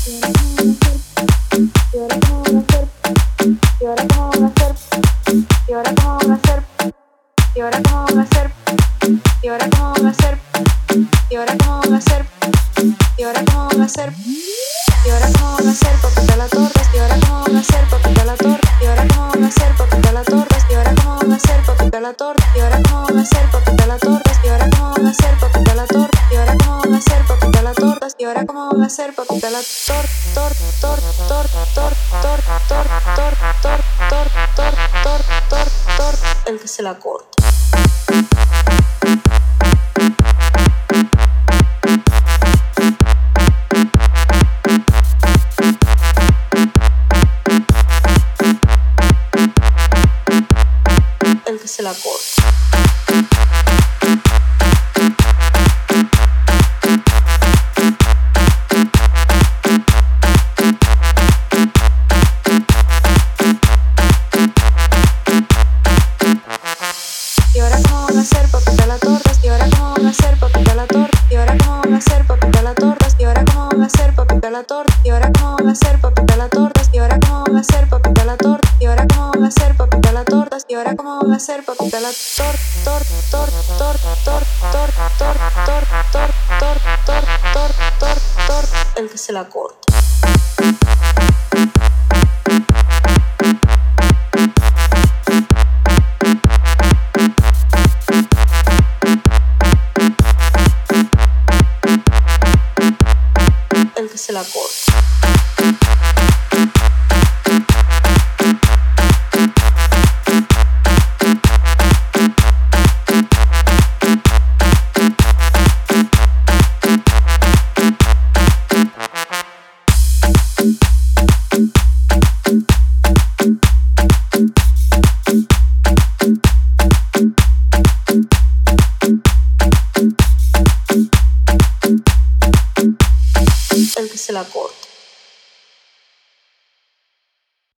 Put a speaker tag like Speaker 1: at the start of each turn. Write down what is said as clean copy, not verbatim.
Speaker 1: ¿Y ahora cómo van a hacer? ¿Y ahora cómo van a hacer? ¿Y ahora cómo van a hacer? ¿Y ahora cómo van a hacer? ¿Y ahora cómo van a hacer? ¿Y ahora cómo van a hacer? ¿Y ahora cómo van a hacer? ¿Y ahora cómo van a hacer para quitar la torta? ¿Y ahora cómo van a hacer para quitar la torta? ¿Y ahora cómo van a hacer para quitar la torta? ¿Y ahora cómo van a hacer para quitar la torta? ¿Y ahora cómo van a hacer para quitar la torta? ¿Y ahora cómo van a hacer para quitar la torta? ¿Y ahora cómo van a hacer para quitar la torta? ¿Y ahora cómo van a hacer para quitar la torta? El que se la corta. El que se la corta. ¿Y ahora cómo van a hacer para quitar la torta? ¿Y ahora cómo van a hacer para quitar la torta? ¿Y ahora cómo van a hacer para quitar la torta? ¿Y ahora cómo van a hacer para quitar la torta? ¿Y ahora cómo van a hacer para quitar la torta? ¿Y ahora cómo van a hacer para quitar la torta? ¿Y ahora cómo van a hacer para quitar la torta? ¿Y ahora cómo van a hacer para quitar la torta? El que se la corta. El que se la corta. El que se la corta.